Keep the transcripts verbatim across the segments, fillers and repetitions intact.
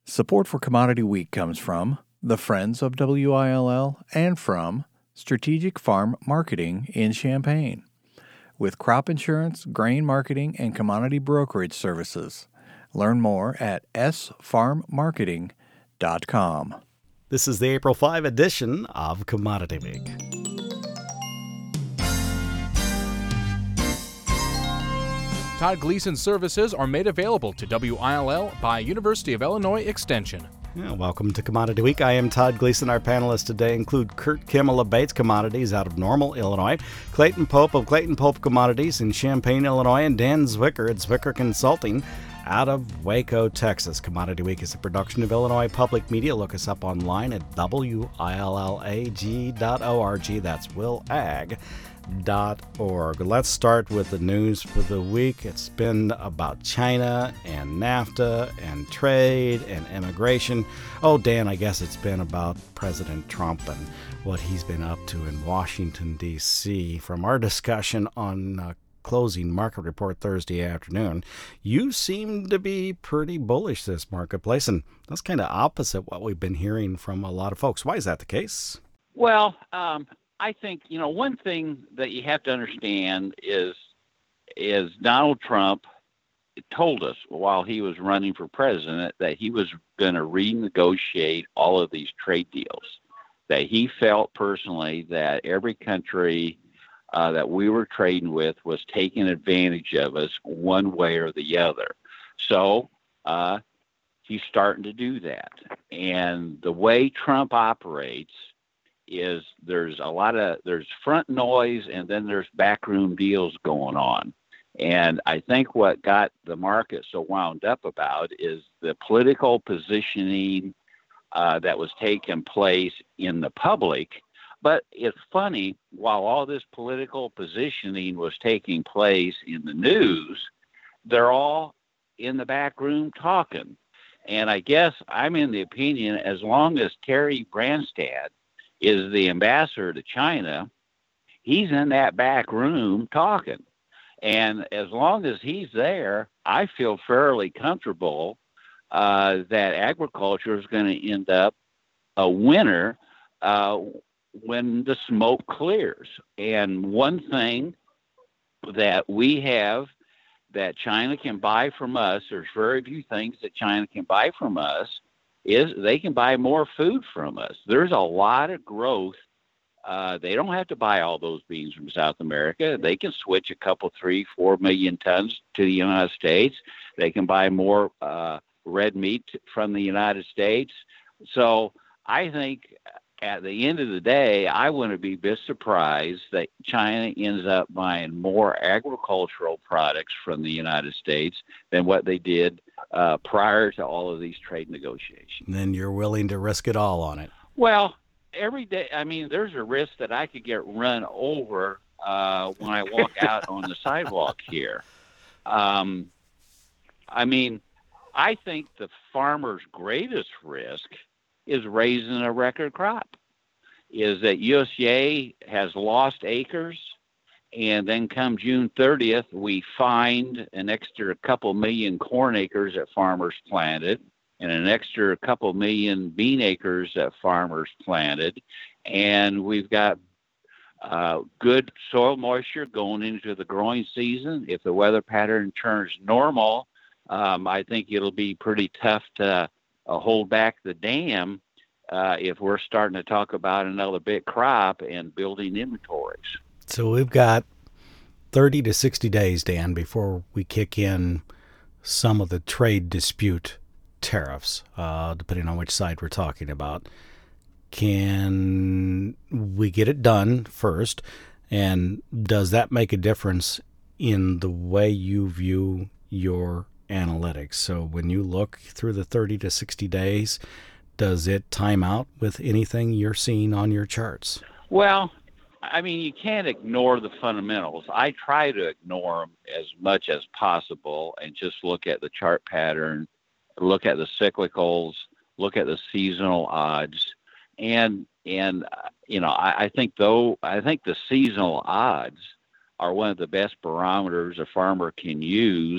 Support for Commodity Week comes from the Friends of W I L L and from Strategic Farm Marketing in Champaign. With crop insurance, grain marketing, and commodity brokerage services. Learn more at s farm marketing dot com. This is the April fifth edition of Commodity Week. Todd Gleason services are made available to W I L L by University of Illinois Extension. Yeah, welcome to Commodity Week. I am Todd Gleason. Our panelists today include Kurt Kimmel of Bates Commodities out of Normal, Illinois, Clayton Pope of Clayton Pope Commodities in Champaign, Illinois, and Dan Zwicker at Zwicker Consulting out of Waco, Texas. Commodity Week is a production of Illinois Public Media. Look us up online at W I L L A G dot org. That's will ag dot org. Let's start with the news for the week. It's been about China and NAFTA and trade and immigration. Oh, Dan, I guess it's been about President Trump and what he's been up to in Washington, D C. From our discussion on uh, closing market report Thursday afternoon, you seem to be pretty bullish this marketplace, and that's kind of opposite what we've been hearing from a lot of folks. Why is that the case? Well, um, I think, you know, one thing that you have to understand is is Donald Trump told us while he was running for president that he was going to renegotiate all of these trade deals, that he felt personally that every country uh, that we were trading with was taking advantage of us one way or the other. So uh, he's starting to do that. And the way Trump operates is there's a lot of, there's front noise and then there's backroom deals going on. And I think what got the market so wound up about is the political positioning uh, that was taking place in the public. But it's funny, while all this political positioning was taking place in the news, they're all in the back room talking. And I guess I'm in the opinion, as long as Terry Branstad is the ambassador to China, he's in that back room talking. And as long as he's there, I feel fairly comfortable uh, that agriculture is going to end up a winner uh, when the smoke clears. And one thing that we have that China can buy from us, there's very few things that China can buy from us, is they can buy more food from us. There's a lot of growth. Uh, they don't have to buy all those beans from South America. They can switch a couple, three, four million tons to the United States. They can buy more uh, red meat from the United States. So I think at the end of the day, I wouldn't be a bit surprised that China ends up buying more agricultural products from the United States than what they did uh, prior to all of these trade negotiations. Then you're willing to risk it all on it. Well, every day, I mean, there's a risk that I could get run over uh, when I walk out on the sidewalk here. Um, I mean, I think the farmer's greatest risk is raising a record crop, is that U S D A has lost acres, and then come June thirtieth, we find an extra couple million corn acres that farmers planted and an extra couple million bean acres that farmers planted. And we've got uh, good soil moisture going into the growing season. If the weather pattern turns normal, um, I think it'll be pretty tough to uh, hold back the dam uh, if we're starting to talk about another big crop and building inventories. So we've got thirty to sixty days, Dan, before we kick in some of the trade dispute tariffs, uh, depending on which side we're talking about. Can we get it done first? And does that make a difference in the way you view your analytics? So when you look through the thirty to sixty days, does it time out with anything you're seeing on your charts? Well, I mean, you can't ignore the fundamentals. I try to ignore them as much as possible and just look at the chart pattern, look at the cyclicals, look at the seasonal odds. And, and you know, I, I think though, I think the seasonal odds are one of the best barometers a farmer can use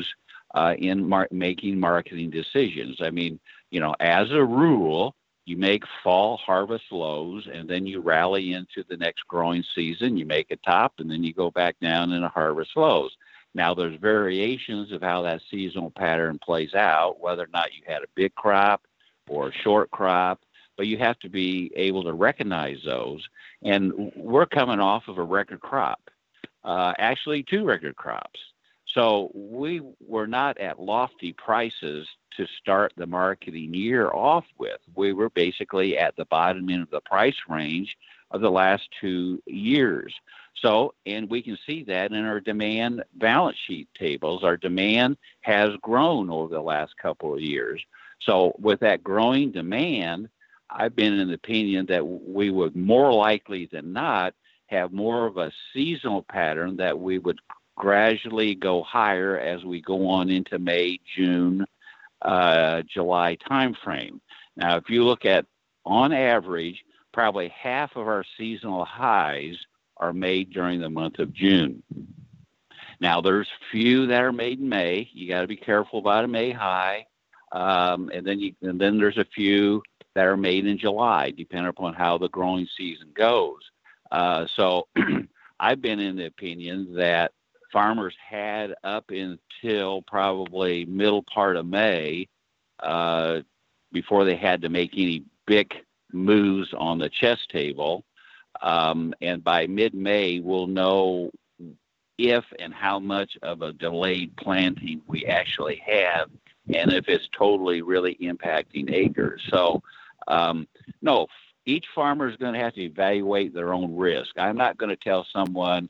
uh, in mar- making marketing decisions. I mean, you know, as a rule, you make fall harvest lows, and then you rally into the next growing season. You make a top, and then you go back down into harvest lows. Now, there's variations of how that seasonal pattern plays out, whether or not you had a big crop or a short crop, but you have to be able to recognize those. And we're coming off of a record crop, uh, actually two record crops. So we were not at lofty prices to start the marketing year off with. We were basically at the bottom end of the price range of the last two years. So, and we can see that in our demand balance sheet tables. Our demand has grown over the last couple of years. So with that growing demand, I've been in the opinion that we would more likely than not have more of a seasonal pattern, that we would gradually go higher as we go on into May, June, uh, July timeframe. Now, if you look at, on average, probably half of our seasonal highs are made during the month of June. Now, there's few that are made in May. You got to be careful about a May high. Um, and then you, and then there's a few that are made in July, depending upon how the growing season goes. Uh, so I've been in the opinion that farmers had up until probably middle part of May uh, before they had to make any big moves on the chess table. Um, and by mid-May, we'll know if and how much of a delayed planting we actually have, and if it's totally really impacting acres. So, um, no, each farmer is going to have to evaluate their own risk. I'm not going to tell someone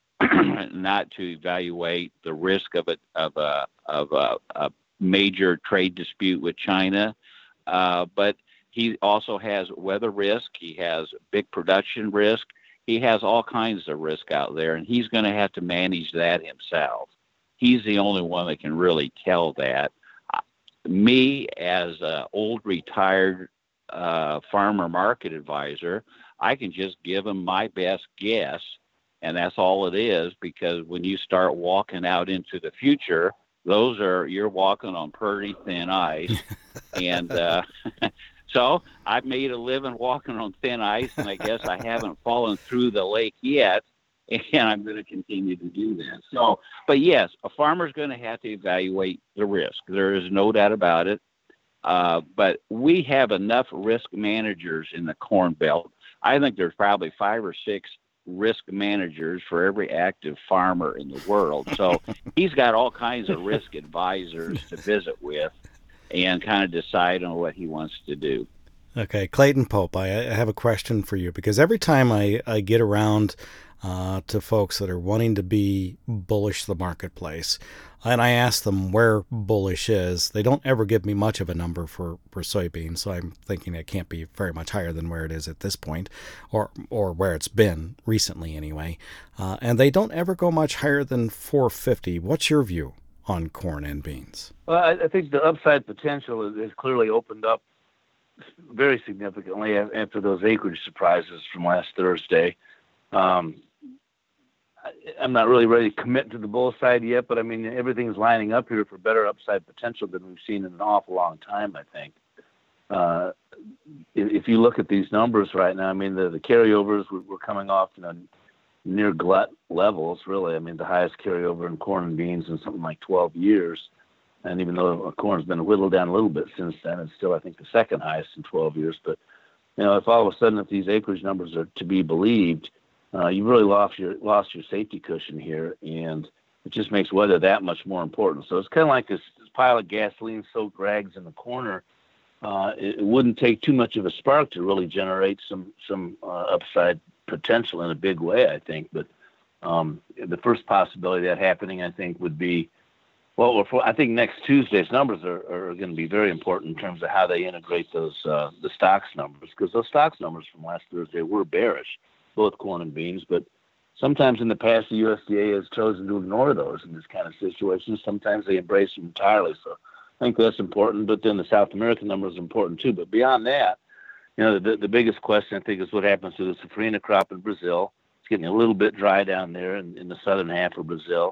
not to evaluate the risk of a of a of a, a major trade dispute with China, uh, but he also has weather risk. He has big production risk. He has all kinds of risk out there, and he's going to have to manage that himself. He's the only one that can really tell that. Me, as an old retired uh, farmer market advisor, I can just give him my best guess, and that's all it is, because when you start walking out into the future, those are, you're walking on pretty thin ice. and uh, so I've made a living walking on thin ice, and I guess I haven't fallen through the lake yet, and I'm going to continue to do that. So, but yes, a farmer's going to have to evaluate the risk. There is no doubt about it. Uh, but we have enough risk managers in the Corn Belt. I think there's probably five or six risk managers for every active farmer in the world. So he's got all kinds of risk advisors to visit with and kind of decide on what he wants to do. Okay, Clayton Pope, I, I have a question for you, because every time I, I get around uh, to folks that are wanting to be bullish the marketplace, and I ask them where bullish is, they don't ever give me much of a number for, for soybeans, so I'm thinking it can't be very much higher than where it is at this point, or or where it's been recently anyway. Uh, and they don't ever go much higher than four fifty. What's your view on corn and beans? Well, I, I think the upside potential is, is clearly opened up very significantly after those acreage surprises from last Thursday. Um, I'm not really ready to commit to the bull side yet, but I mean, everything's lining up here for better upside potential than we've seen in an awful long time, I think. Uh, if you look at these numbers right now, I mean, the, the carryovers, we're coming off, you know, near glut levels, really. I mean, the highest carryover in corn and beans in something like twelve years. And even though corn's been whittled down a little bit since then, it's still, I think, the second highest in twelve years. But, you know, if all of a sudden, if these acreage numbers are to be believed, uh, you've really lost your lost your safety cushion here, and it just makes weather that much more important. So it's kind of like this, this pile of gasoline-soaked rags in the corner. Uh, it, it wouldn't take too much of a spark to really generate some some uh, upside potential in a big way, I think. But um, the first possibility of that happening, I think, would be, well, I think next Tuesday's numbers are, are going to be very important in terms of how they integrate those uh, the stocks numbers, because those stocks numbers from last Thursday were bearish, both corn and beans. But sometimes in the past, the U S D A has chosen to ignore those in this kind of situation. Sometimes they embrace them entirely. So I think that's important. But then the South American numbers are important too. But beyond that, you know, the, the biggest question, I think, is what happens to the safrinha crop in Brazil. It's getting a little bit dry down there in, in the southern half of Brazil.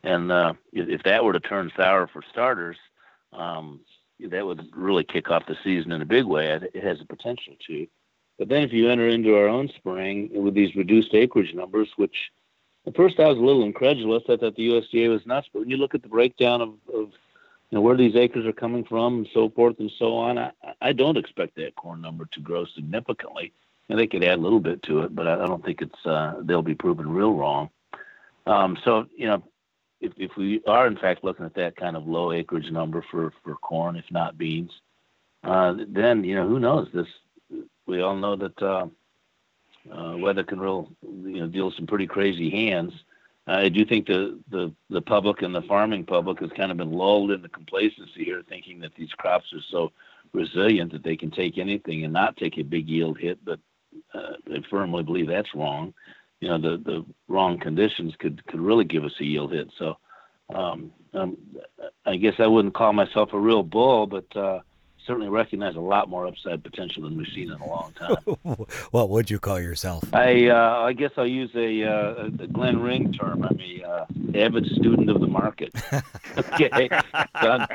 And uh, if, if that were to turn sour for starters, um, that would really kick off the season in a big way. It has the potential to. But then if you enter into our own spring with these reduced acreage numbers, which at first I was a little incredulous. I thought the U S D A was nuts. But when you look at the breakdown of, of you know, where these acres are coming from and so forth and so on, I, I don't expect that corn number to grow significantly. And they could add a little bit to it, but I, I don't think it's uh, they'll be proven real wrong. Um, so, you know, if, if we are, in fact, looking at that kind of low acreage number for, for corn, if not beans, uh, then, you know, who knows? This we all know that uh, uh, weather can real, you know, deal some pretty crazy hands. Uh, I do think the, the, the public and the farming public has kind of been lulled into complacency here, thinking that these crops are so resilient that they can take anything and not take a big yield hit. But uh, I firmly believe that's wrong. You know, the, the wrong conditions could, could really give us a yield hit. So um, um, I guess I wouldn't call myself a real bull, but uh, certainly recognize a lot more upside potential than we've seen in a long time. What would you call yourself? I uh, I guess I'll use a, uh, a Glenn Ring term. I'm a uh, avid student of the market. Okay, so I'm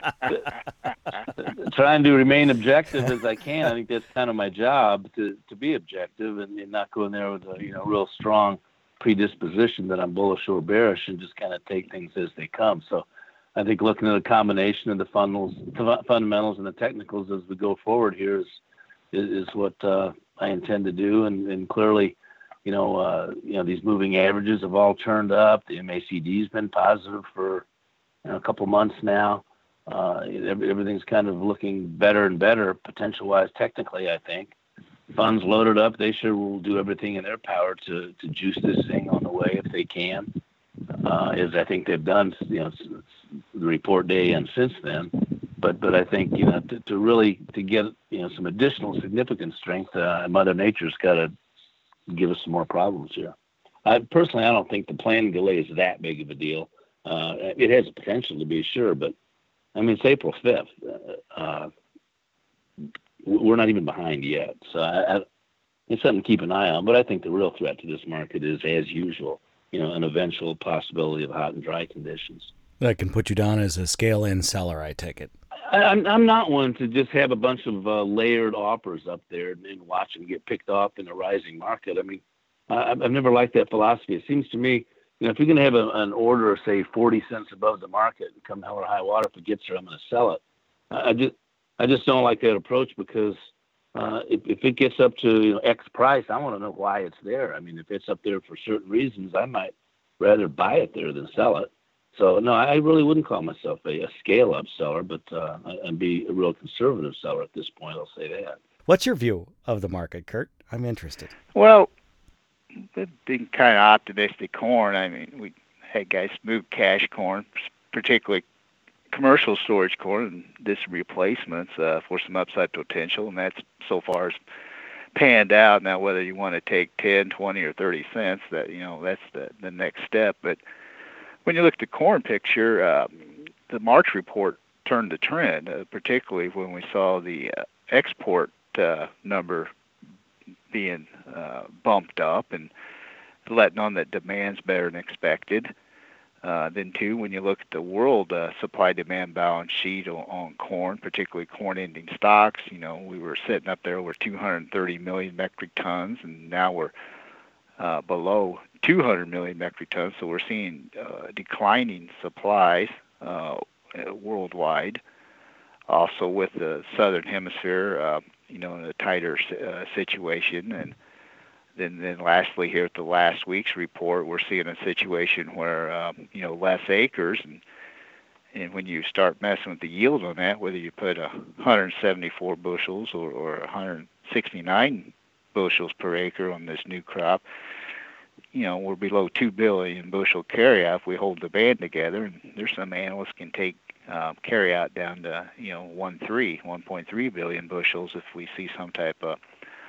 trying to remain objective as I can. I think that's kind of my job, to, to be objective and, and not go in there with a you know real strong predisposition that I'm bullish or bearish, and just kind of take things as they come. So I think looking at a combination of the fundamentals, fundamentals and the technicals as we go forward here is is, is what uh, I intend to do. And, and clearly, you know, uh, you know, these moving averages have all turned up. The M A C D's been positive for you know, a couple months now. Uh, everything's kind of looking better and better potential-wise technically, I think. Funds loaded up. They sure will do everything in their power to, to juice this thing on the way if they can, uh, as I think they've done, you know, the report day and since then. But but I think, you know, to, to really to get, you know, some additional significant strength, uh, Mother Nature's got to give us some more problems here. I personally, I don't think the planting delay is that big of a deal. Uh, it has the potential to be, sure, but I mean, it's April fifth. Uh, uh, we're not even behind yet. So I, I, it's something to keep an eye on. But I think the real threat to this market is, as usual, you know, an eventual possibility of hot and dry conditions. That can put you down as a scale-in seller, I take it. I, I'm, I'm not one to just have a bunch of uh, layered offers up there and watch them get picked off in a rising market. I mean, I, I've never liked that philosophy. It seems to me, you know, if you're going to have a, an order, say, forty cents above the market and come hell or high water, if it gets there, I'm going to sell it. I just I just don't like that approach, because uh, if, if it gets up to you know, X price, I want to know why it's there. I mean, if it's up there for certain reasons, I might rather buy it there than sell it. So, no, I really wouldn't call myself a, a scale-up seller, but uh, I'd be a real conservative seller at this point, I'll say that. What's your view of the market, Kurt? I'm interested. Well, being kind of optimistic corn, I mean, we had guys move cash corn, particularly commercial storage corn, and this replacements uh, for some upside potential, and that's so far has panned out. Now, whether you want to take ten, twenty, or thirty cents, that you know, that's the, the next step. But when you look at the corn picture, uh, the March report turned the trend, uh, particularly when we saw the uh, export uh, number being uh, bumped up and letting on that demand's better than expected. Uh, then, too, when you look at the world uh, supply-demand balance sheet on, on corn, particularly corn-ending stocks, you know, we were sitting up there over two hundred thirty million metric tons, and now we're uh, below two hundred million metric tons. So we're seeing uh, declining supplies uh, worldwide. Also, with the southern hemisphere, uh, you know, in a tighter uh, situation, and Then, then lastly, here at the last week's report, we're seeing a situation where, um, you know, less acres. And, and when you start messing with the yield on that, whether you put one hundred seventy-four bushels or, or one hundred sixty-nine bushels per acre on this new crop, you know, we're below two billion bushel carryout if we hold the band together. And there's some analysts can take uh, carryout down to, you know, one point three billion bushels if we see some type of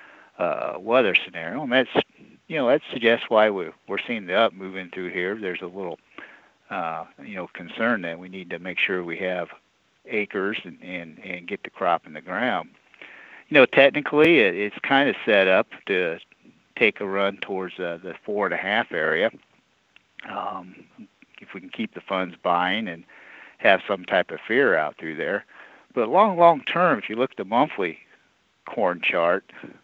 Uh, weather scenario, and that's, you know, that suggests why we're, we're seeing the up moving through here. There's a little, uh, you know, concern that we need to make sure we have acres and, and, and get the crop in the ground. You know, technically, it, it's kind of set up to take a run towards uh, the four and a half area. Um, if we can keep the funds buying and have some type of fear out through there. But long, long term, if you look at the monthly corn chart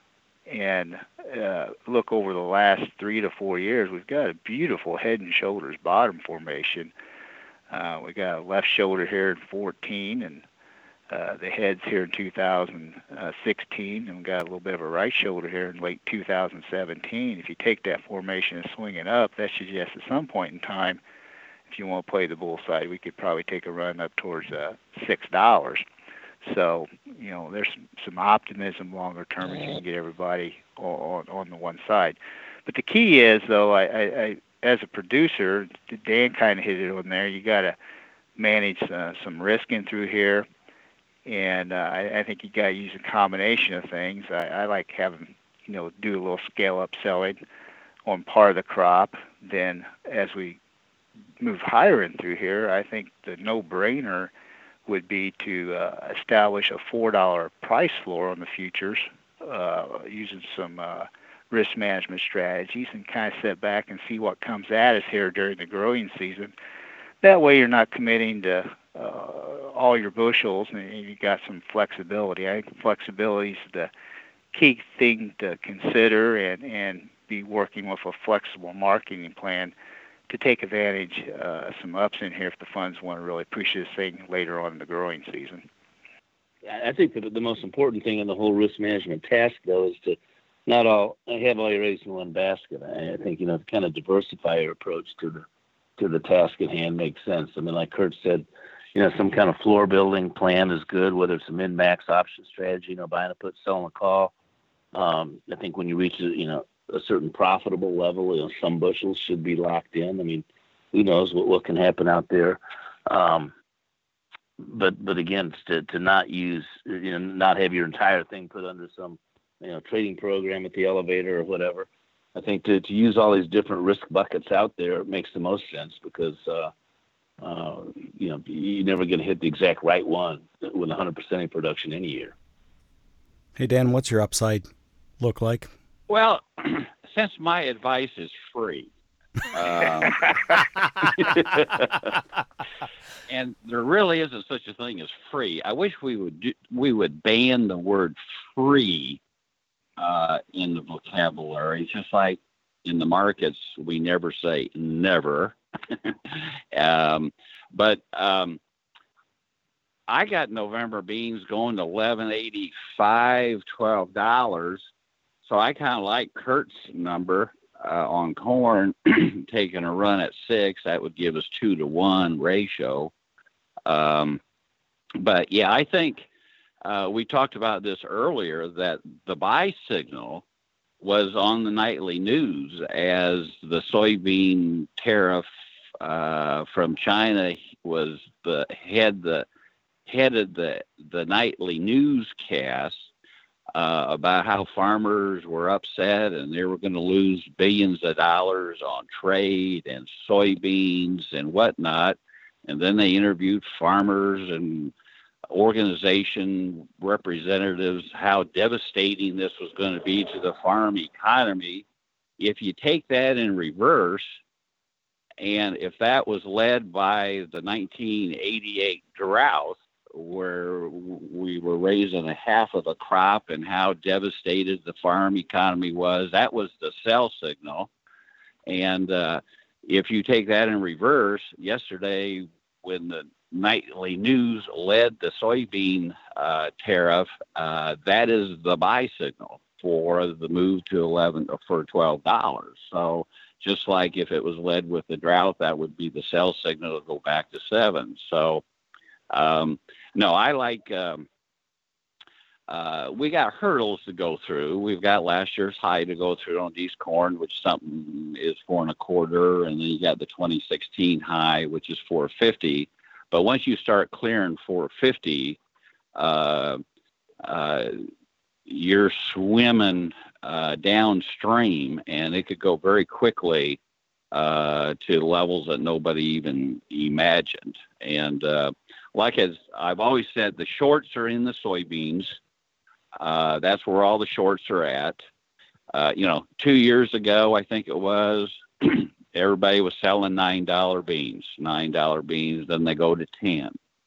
and uh, look over the last three to four years, we've got a beautiful head and shoulders bottom formation. Uh, we got a left shoulder here in fourteen, and uh, the head's here in two thousand sixteen, and we got a little bit of a right shoulder here in late two thousand seventeen. If you take that formation and swing it up, that suggests at some point in time, if you want to play the bull side, we could probably take a run up towards uh, six dollars. So, you know, there's some, some optimism longer term if you can get everybody on, on the one side. But the key is, though, I, I, I as a producer, Dan kind of hit it on there, you got to manage uh, some risk in through here. And uh, I, I think you got to use a combination of things. I, I like having, you know, do a little scale-up selling on part of the crop. Then as we move higher in through here, I think the no-brainer would be to uh, establish a four dollar price floor on the futures uh, using some uh, risk management strategies and kind of sit back and see what comes at us here during the growing season. That way you're not committing to uh, all your bushels and you got some flexibility. I think flexibility is the key thing to consider and, and be working with a flexible marketing plan to take advantage uh, of some ups in here if the funds want to really push this thing later on in the growing season. I think that the most important thing in the whole risk management task, though, is to not all have all your eggs in one basket. I think, you know, to kind of diversify your approach to the to the task at hand makes sense. I mean, like Kurt said, you know, some kind of floor building plan is good, whether it's a min-max option strategy, you know, buying a put, selling a call. Um, I think when you reach, you know, a certain profitable level, you know, some bushels should be locked in. I mean, who knows what, what can happen out there. Um, but, but again, to, to not use, you know, not have your entire thing put under some, you know, trading program at the elevator or whatever. I think to, to use all these different risk buckets out there makes the most sense because, uh, uh, you know, you're never going to hit the exact right one with one hundred percent of production any year. Hey, Dan, what's your upside look like? Well, since my advice is free, um, and there really isn't such a thing as free, I wish we would do, we would ban the word free uh, in the vocabulary. It's just like in the markets, we never say never. um, but um, I got November beans going to eleven eighty-five, twelve dollars. So I kind of like Kurt's number uh, on corn, taking a run at six. That would give us two to one ratio. Um, but yeah, I think uh, we talked about this earlier that the buy signal was on the nightly news as the soybean tariff uh, from China was the head the headed the the nightly newscast. Uh, about how farmers were upset and they were going to lose billions of dollars on trade and soybeans and whatnot. And then they interviewed farmers and organization representatives, how devastating this was going to be to the farm economy. If you take that in reverse, and if that was led by the nineteen eighty-eight drought, where we were raising a half of the crop and how devastated the farm economy was, that was the sell signal. And uh, if you take that in reverse, yesterday when the nightly news led the soybean uh, tariff, uh, that is the buy signal for the move to eleven for twelve dollars. So just like if it was led with the drought, that would be the sell signal to go back to seven. So um, no, I like, um, uh, we got hurdles to go through. We've got last year's high to go through on East corn, which something is four and a quarter. And then you got the twenty sixteen high, which is four fifty. But once you start clearing four fifty, uh, uh, you're swimming uh, downstream, and it could go very quickly uh, to levels that nobody even imagined. And uh, like as I've always said, the shorts are in the soybeans. Uh, that's where all the shorts are at. Uh, you know, two years ago, I think it was, everybody was selling nine dollar beans, nine dollar beans. Then they go to ten.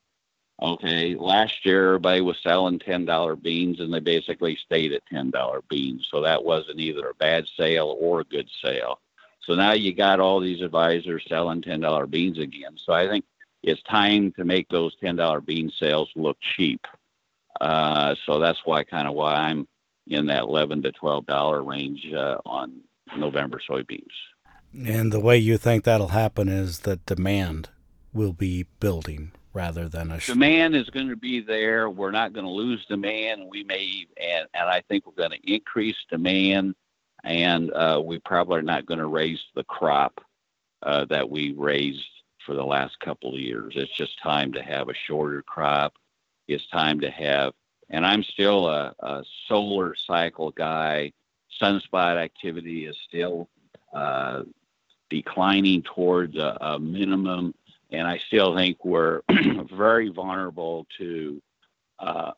Okay, last year everybody was selling ten dollar beans, and they basically stayed at ten dollar beans. So that wasn't either a bad sale or a good sale. So now you got all these advisors selling ten dollar beans again. So I think it's time to make those ten dollar bean sales look cheap. Uh, so that's why kind of why I'm in that eleven to twelve dollar range uh, on November soybeans. And the way you think that'll happen is that demand will be building rather than a... Sh- demand is going to be there. We're not going to lose demand. We may, and, and I think we're going to increase demand, and uh, we probably are not going to raise the crop uh, that we raised for the last couple of years. It's just time to have a shorter crop. It's time to have, and I'm still a, a solar cycle guy. Sunspot activity is still uh, declining towards a, a minimum. And I still think we're very vulnerable to uh,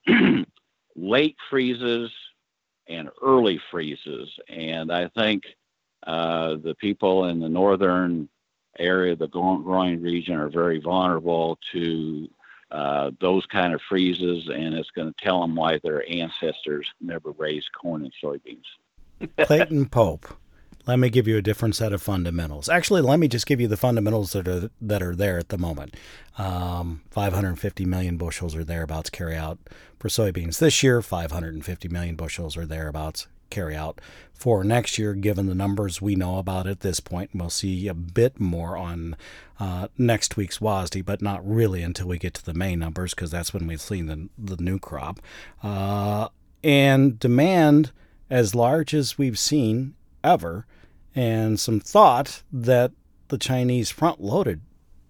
late freezes and early freezes. And I think uh, the people in the northern area, the growing region, are very vulnerable to uh, those kind of freezes. And it's going to tell them why their ancestors never raised corn and soybeans. Clayton Pope. Let me give you a different set of fundamentals. Actually, let me just give you the fundamentals that are that are there at the moment. Um, five hundred fifty million bushels or thereabouts carry out for soybeans this year. five hundred fifty million bushels or thereabouts carry out for next year, given the numbers we know about at this point. And we'll see a bit more on uh, next week's W A S D, but not really until we get to the May numbers, because that's when we've seen the, the new crop. Uh, and demand as large as we've seen ever, and some thought that the Chinese front-loaded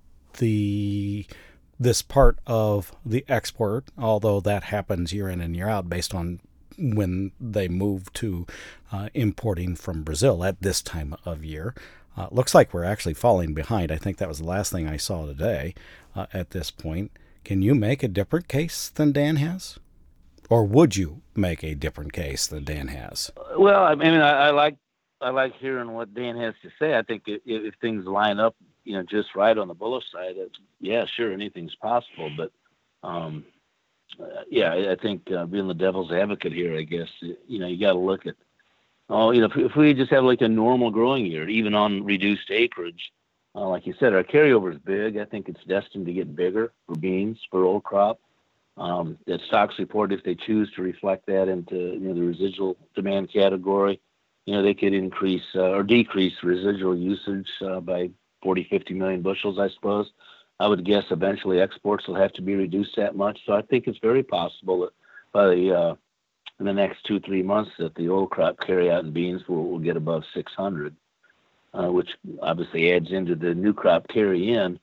the this part of the export, although that happens year in and year out based on when they move to uh, importing from Brazil at this time of year. Uh, looks like we're actually falling behind. I think that was the last thing I saw today uh, at this point. Can you make a different case than Dan has? Or would you make a different case than Dan has? Well, I mean, I, I like I like hearing what Dan has to say. I think if, if things line up, you know, just right on the bullish side, yeah, sure, anything's possible. But, um, uh, yeah, I, I think uh, being the devil's advocate here, I guess, you know, you got to look at, oh, you know, if, if we just have like a normal growing year, even on reduced acreage, uh, like you said, our carryover is big. I think it's destined to get bigger for beans, for old crop. Um, that stocks report, if they choose to reflect that into, you know, the residual demand category, you know, they could increase uh, or decrease residual usage uh, by forty, fifty million bushels, I suppose. I would guess eventually exports will have to be reduced that much. So I think it's very possible that by the, uh, in the next two, three months that the old crop carryout in beans will, will get above six hundred, uh, which obviously adds into the new crop carry in.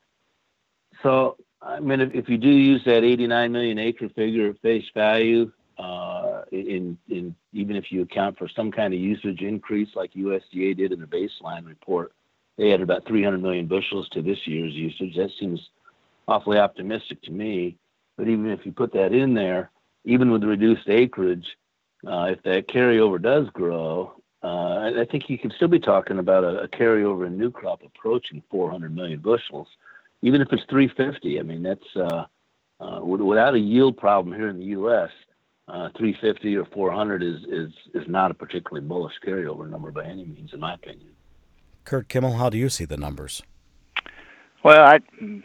So, I mean, if, if you do use that eighty-nine million acre figure at face value, uh, in, in even if you account for some kind of usage increase like U S D A did in the baseline report, they added about three hundred million bushels to this year's usage. That seems awfully optimistic to me. But even if you put that in there, even with the reduced acreage, uh, if that carryover does grow, uh, I, I think you could still be talking about a, a carryover in new crop approaching four hundred million bushels. Even if it's three fifty, I mean, that's uh, uh, without a yield problem here in the U S, uh, three fifty or four hundred is, is, is not a particularly bullish carryover number by any means, in my opinion. Kurt Kimmel, how do you see the numbers? Well, I,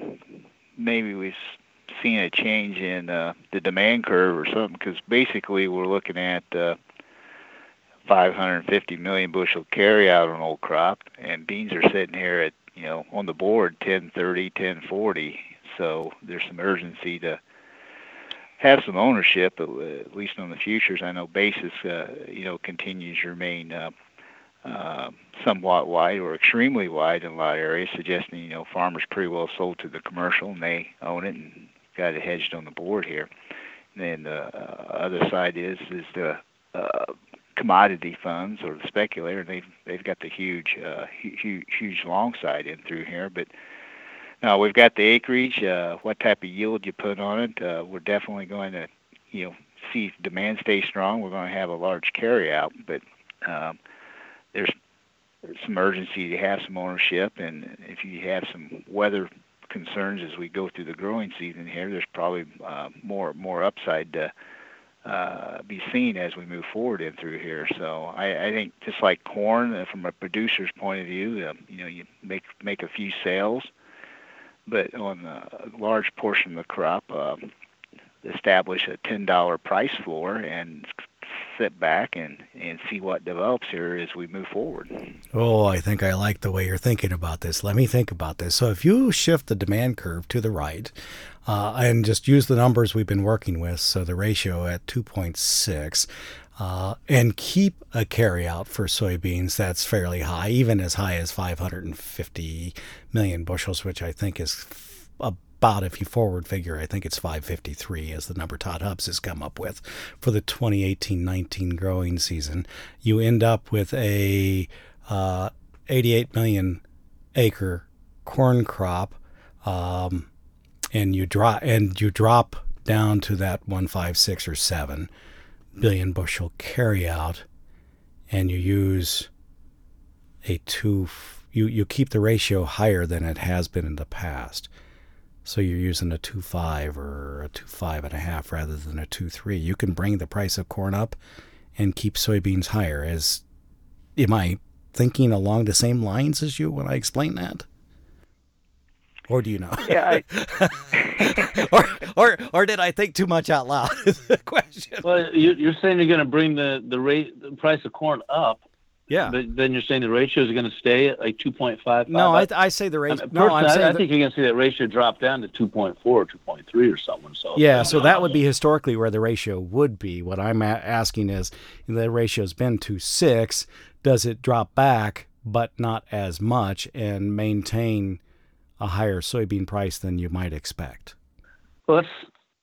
maybe we've seen a change in uh, the demand curve or something, because basically we're looking at uh, five hundred fifty million bushel carryout on old crop, and beans are sitting here at, you know, on the board, ten thirty, ten forty. So there's some urgency to have some ownership, at least on the futures. I know basis, uh, you know, continues to remain uh, uh, somewhat wide or extremely wide in a lot of areas, suggesting, you know, farmers pretty well sold to the commercial and they own it and got it hedged on the board here. And then the uh, other side is is the uh, commodity funds or the speculator. They've they've got the huge uh, huge huge long side in through here. But now we've got the acreage. Uh, what type of yield you put on it? Uh, we're definitely going to, you know, see if demand stays strong. We're going to have a large carryout, but um, there's some urgency to have some ownership, and if you have some weather concerns as we go through the growing season here, there's probably uh, more more upside to uh, be seen as we move forward in through here. So I, I think just like corn, uh, from a producer's point of view, uh, you know, you make make a few sales, but on a large portion of the crop, um, establish a ten dollar price floor and sit back and, and see what develops here as we move forward. Oh, I think I like the way you're thinking about this. Let me think about this. So if you shift the demand curve to the right uh, and just use the numbers we've been working with, so the ratio at two point six, uh, and keep a carryout for soybeans that's fairly high, even as high as five hundred fifty million bushels, which I think is a about, if you forward figure, I think it's five fifty-three is the number Todd Hubbs has come up with for the twenty eighteen nineteen growing season. You end up with a uh, eighty-eight million acre corn crop, um, and you drop and you drop down to that one five six or seven billion bushel carryout, and you use a two. You you keep the ratio higher than it has been in the past. So you're using a two point five or a two point five and a half rather than a two point three. You can bring the price of corn up and keep soybeans higher. As am I thinking along the same lines as you when I explain that? Or do you know? Yeah. I... or, or or did I think too much out loud? Is the question. Well, you, you're saying you're going to bring the the rate the price of corn up. Yeah. But then you're saying the ratios are going to stay at like two point five. No, I, I say the ratio. No, I'm I, saying I the, think you're going to see that ratio drop down to two point four or two point three or something. So yeah, so that would be historically where the ratio would be. What I'm a- asking is, the ratio's been to six. Does it drop back, but not as much, and maintain a higher soybean price than you might expect? Well, it's,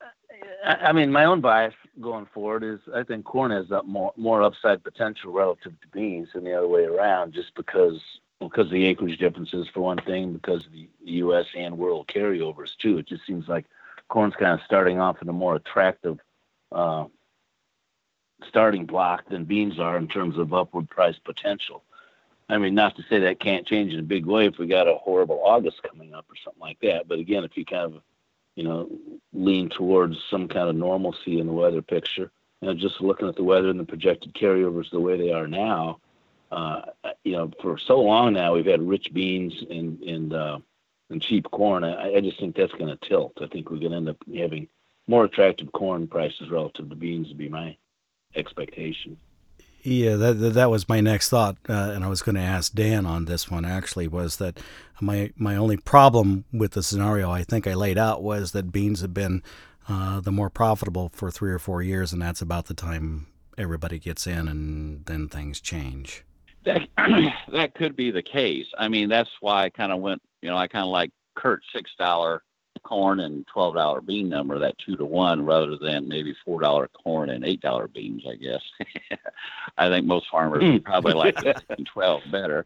I mean, my own bias going forward is I think corn has up more more upside potential relative to beans than the other way around, just because because of the acreage differences for one thing, because of the U S and world carryovers too. It just seems like corn's kind of starting off in a more attractive uh, starting block than beans are in terms of upward price potential. I mean, not to say that can't change in a big way if we got a horrible August coming up or something like that. But again, if you kind of you know, lean towards some kind of normalcy in the weather picture. You know, just looking at the weather and the projected carryovers the way they are now, uh, you know, for so long now we've had rich beans and and uh, and cheap corn. I, I just think that's going to tilt. I think we're going to end up having more attractive corn prices relative to beans, would be my expectation. Yeah, that that was my next thought, uh, and I was going to ask Dan on this one. Actually, was that my my only problem with the scenario I think I laid out was that beans have been uh, the more profitable for three or four years, and that's about the time everybody gets in, and then things change. That that could be the case. I mean, that's why I kind of went. You know, I kind of like Kurt's six dollar corn and twelve dollar bean number, that two to one, rather than maybe four dollar corn and eight dollar beans, I guess. I think most farmers would probably like twelve better.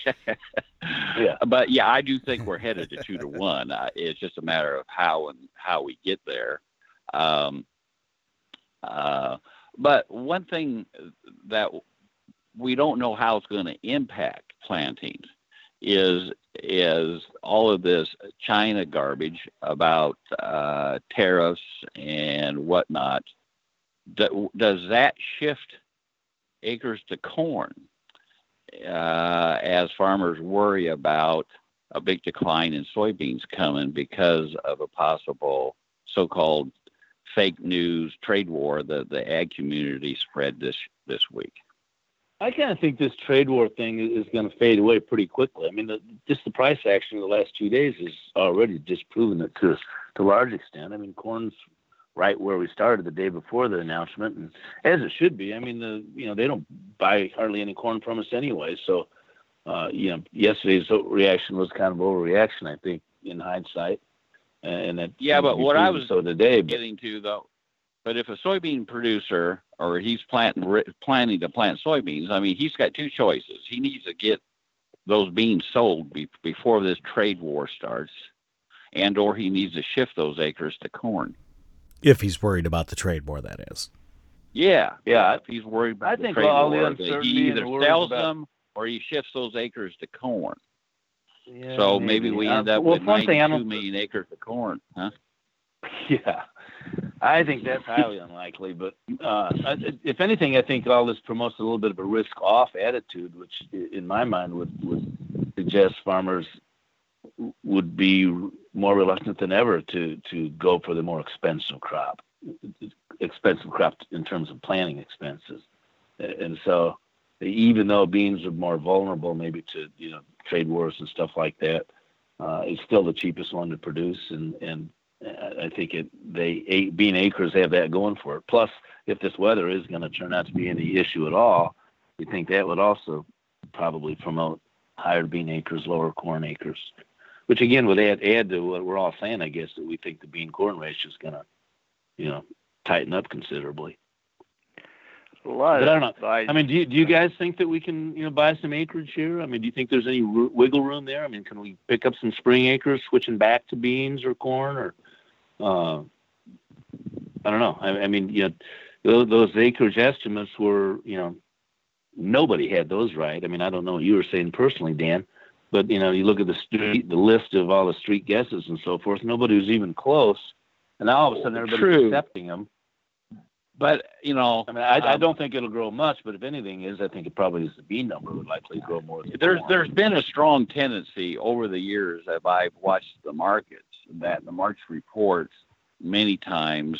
Yeah. But yeah, I do think we're headed to two to one. Uh, it's just a matter of how and how we get there. Um, uh, but one thing that we don't know how it's going to impact plantings is is all of this China garbage about uh, tariffs and whatnot. Do, does that shift acres to corn uh, as farmers worry about a big decline in soybeans coming because of a possible so-called fake news trade war that the ag community spread this this week? I kind of think this trade war thing is going to fade away pretty quickly. I mean, the, just the price action of the last two days has already disproven it to to a large extent. I mean, corn's right where we started the day before the announcement, and as it should be. I mean, the you know they don't buy hardly any corn from us anyway, so uh, you know yesterday's reaction was kind of overreaction, I think, in hindsight. And that yeah, but what I was so today, but, getting to though. But if a soybean producer, or he's planting, planning to plant soybeans, I mean, he's got two choices. He needs to get those beans sold be, before this trade war starts, and or he needs to shift those acres to corn. If he's worried about the trade war, that is. Yeah, yeah. If he's worried about I the think trade all war, the that he uncertainty either and the worries sells about... them or he shifts those acres to corn. Yeah, so maybe, maybe we end uh, up well, with ninety-two million acres of corn, huh? Yeah, I think that's highly unlikely. But uh, if anything, I think all this promotes a little bit of a risk-off attitude, which, in my mind, would would suggest farmers would be more reluctant than ever to to go for the more expensive crop, expensive crop in terms of planting expenses. And so, even though beans are more vulnerable, maybe to you know trade wars and stuff like that, uh, it's still the cheapest one to produce, and and I think it they bean acres have that going for it. Plus, if this weather is going to turn out to be any issue at all, you think that would also probably promote higher bean acres, lower corn acres, which again would add add to what we're all saying, I guess, that we think the bean corn ratio is going to, you know, tighten up considerably. A lot but I don't know. I, I mean, do you, do you guys think that we can, you know, buy some acreage here? I mean, do you think there's any r- wiggle room there? I mean, can we pick up some spring acres, switching back to beans or corn, or uh, I don't know. I, I mean, you know, those, those acreage estimates were, you know, nobody had those right. I mean, I don't know what you were saying personally, Dan, but you know, you look at the street, the list of all the street guesses and so forth. Nobody was even close, and now all of a sudden everybody's True. accepting them. But, you know, I mean, I, um, I don't think it'll grow much, but if anything is, I think it probably is the bean number would likely grow more than there's corn. there's been a strong tendency over the years as I've watched the markets that the March reports many times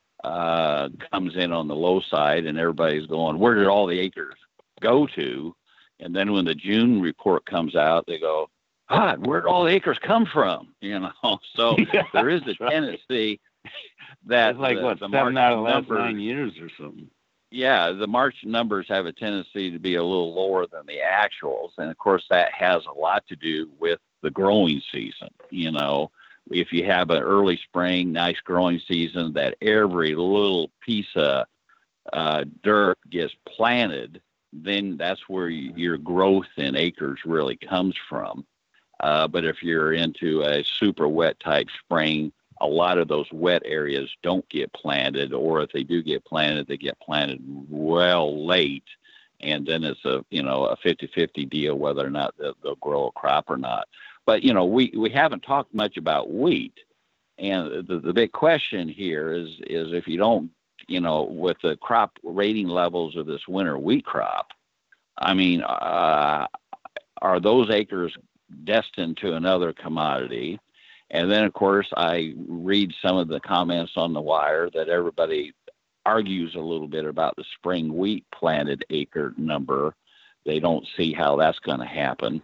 uh, comes in on the low side, and everybody's going, where did all the acres go to? And then when the June report comes out, they go, God, where did all the acres come from? You know, so Yeah, there is a that's right. tendency that It's like the, what the seven March out of the last numbers, nine years or something. yeah, the March numbers have a tendency to be a little lower than the actuals. And of course, that has a lot to do with the growing season. You know, if you have an early spring, nice growing season, that every little piece of uh, dirt gets planted, then that's where you, your growth in acres really comes from. Uh, but if you're into a super wet type spring, a lot of those wet areas don't get planted, or if they do get planted, they get planted well late. And then it's a, you know, a fifty-fifty deal whether or not they'll, they'll grow a crop or not. But, you know, we, we haven't talked much about wheat. And the, the big question here is, is if you don't, you know, with the crop rating levels of this winter wheat crop, I mean, uh, are those acres destined to another commodity? And then, of course, I read some of the comments on the wire that everybody argues a little bit about the spring wheat planted acre number. They don't see how that's going to happen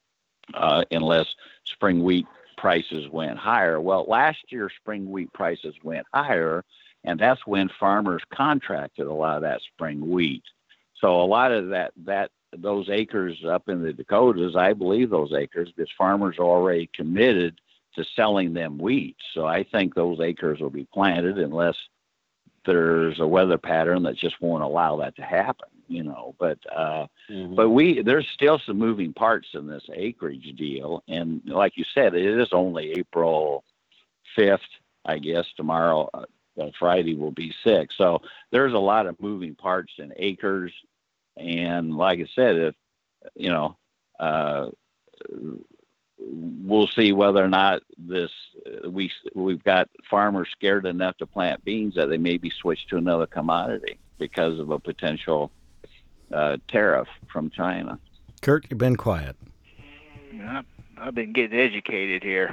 uh, unless spring wheat prices went higher. Well, last year, spring wheat prices went higher, and that's when farmers contracted a lot of that spring wheat. So a lot of that, that those acres up in the Dakotas, I believe those acres, because farmers are already committed to selling them wheat. So I think those acres will be planted unless there's a weather pattern that just won't allow that to happen, you know. But uh, mm-hmm. but we there's still some moving parts in this acreage deal. And like you said, it is only April fifth, I guess. Tomorrow, uh, Friday will be six. So there's a lot of moving parts in acres. And like I said, if, you know, uh, we'll see whether or not this uh, we we've got farmers scared enough to plant beans that they maybe switch to another commodity because of a potential uh, tariff from China. Kurt, you've been quiet. Yeah, I've been getting educated here.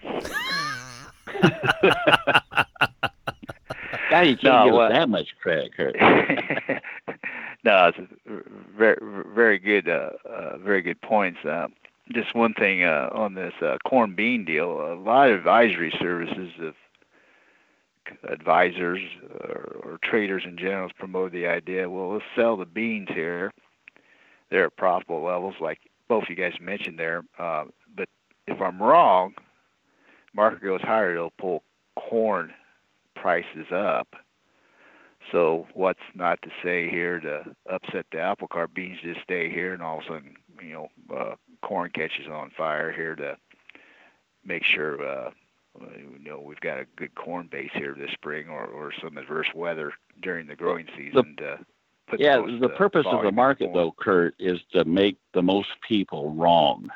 God, you can't No, give what? us that much credit, Kurt. No, it's very, very good, uh, uh, very good points. Uh, just one thing uh, on this uh, corn bean deal. A lot of advisory services, of advisors or, or traders in general, promote the idea. Well, let's sell the beans here. They're at profitable levels, like both you guys mentioned there. Uh, but if I'm wrong, market goes higher, it'll pull corn prices up. So what's not to say here to upset the apple cart? Beans just stay here, and all of a sudden, you know, uh, corn catches on fire here to make sure, uh, you know, we've got a good corn base here this spring, or, or some adverse weather during the growing season. The, to put Yeah, most, the uh, purpose of volume the in market, corn. though, Kurt, is to make the most people wrong.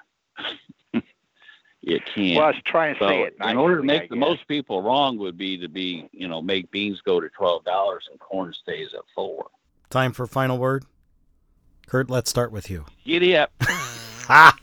It can't. Well, I was trying to So say it in order to nicely, make I the guess. most people wrong would be to be, you know, make beans go to twelve dollars and corn stays at four. Time for final word? Kurt, let's start with you. Giddy up. Ha!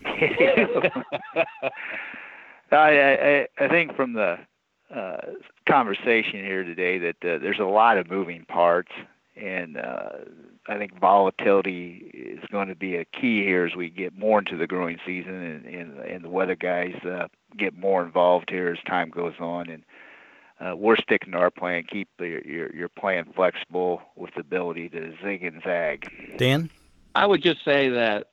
I, I I think from the uh, conversation here today that uh, there's a lot of moving parts, and uh, I think volatility is going to be a key here as we get more into the growing season, and, and, and the weather guys uh, get more involved here as time goes on. And uh, we're sticking to our plan. Keep the, your your plan flexible with the ability to zig and zag. Dan? I would just say that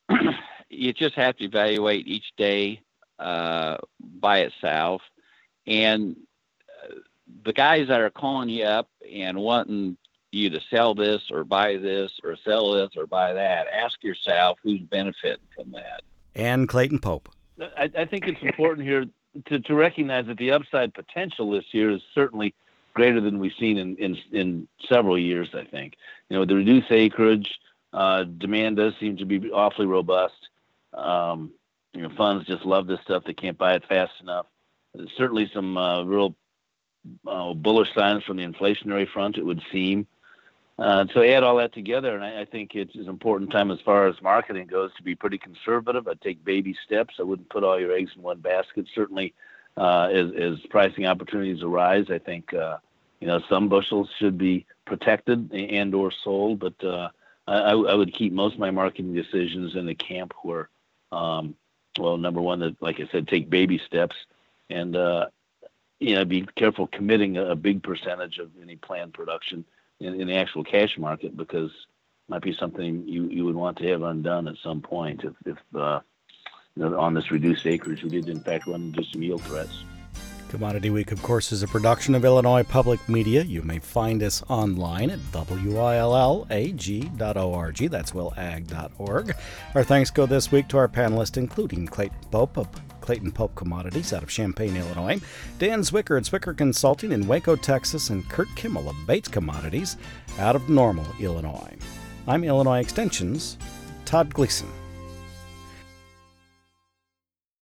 you just have to evaluate each day uh, by itself. And uh, the guys that are calling you up and wanting you to sell this or buy this or sell this or buy that, ask yourself who's benefiting from that. And Clayton Pope. I, I think it's important here to, to recognize that the upside potential this year is certainly greater than we've seen in, in, in several years, I think. You know, the reduced acreage, uh, demand does seem to be awfully robust. Um, you know, funds just love this stuff. They can't buy it fast enough. There's certainly some uh, real uh, bullish signs from the inflationary front, it would seem. Uh, so add all that together, and I, I think it's an important time as far as marketing goes to be pretty conservative. I'd take baby steps. I wouldn't put all your eggs in one basket. Certainly, uh, as, as pricing opportunities arise, I think uh, you know some bushels should be protected and or sold. But uh, I, I would keep most of my marketing decisions in the camp where, um, well, number one, that like I said, take baby steps, and uh, you know be careful committing a, a big percentage of any planned production In, in the actual cash market, because it might be something you, you would want to have undone at some point if, if uh, you know, on this reduced acreage we did in fact run into some yield threats. Commodity Week, of course, is a production of Illinois Public Media. You may find us online at W I L L A G dot org. That's will ag dot org. Our thanks go this week to our panelists, including Clayton Pope of Clayton Pope Commodities out of Champaign, Illinois, Dan Zwicker at Zwicker Consulting in Waco, Texas, and Kurt Kimmel of Bates Commodities out of Normal, Illinois. I'm Illinois Extension's Todd Gleason.